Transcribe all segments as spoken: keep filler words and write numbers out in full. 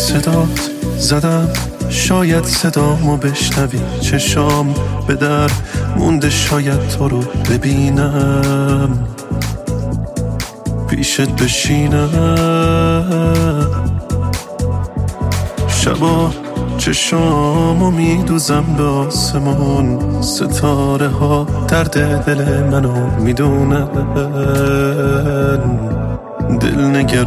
صدات زدم شاید صدامو بشنوی، چشام به در مونده شاید تو رو ببینم، پیشت بشینم. شبا چشامو میدوزم به آسمون، ستاره ها درد دل منو میدونن، دل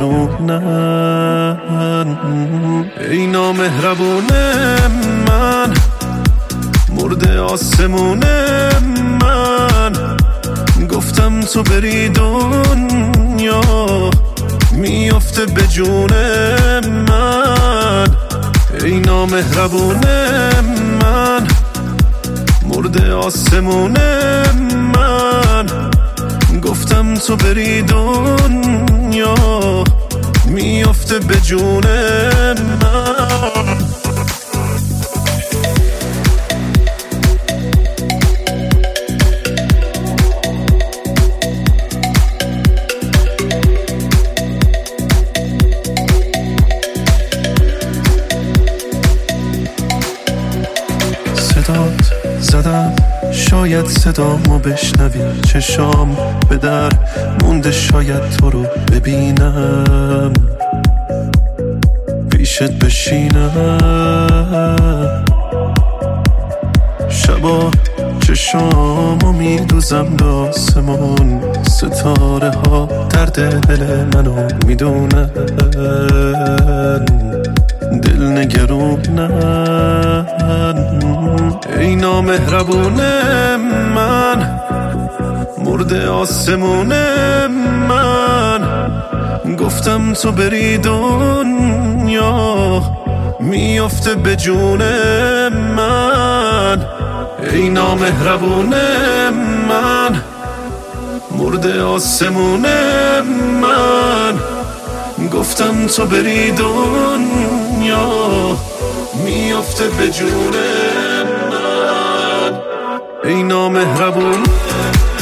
نگرونن. ای نامهربون من، مرده آسمون من، گفتم تو بری دنیا میافته به جون من. ای نامهربون من، مرده آسمون من، گفتم تو بری دنیا میافته به جون من. صدات زدم شاید صدامو بشنوی، چشام به در مونده شاید تو رو ببینم، پیشت بشینم. شبا چشامو میدوزم به آسمون، ستاره ها درد دل منو میدونن، دل نگرونن. ای نامهربون من، مرده آسمون من، گفتم تو بری دنیا میافته به جون من. ای نامهربون من، مرده آسمون من، گفتم تو بری دنیا میافته به جون من. ای نامهربون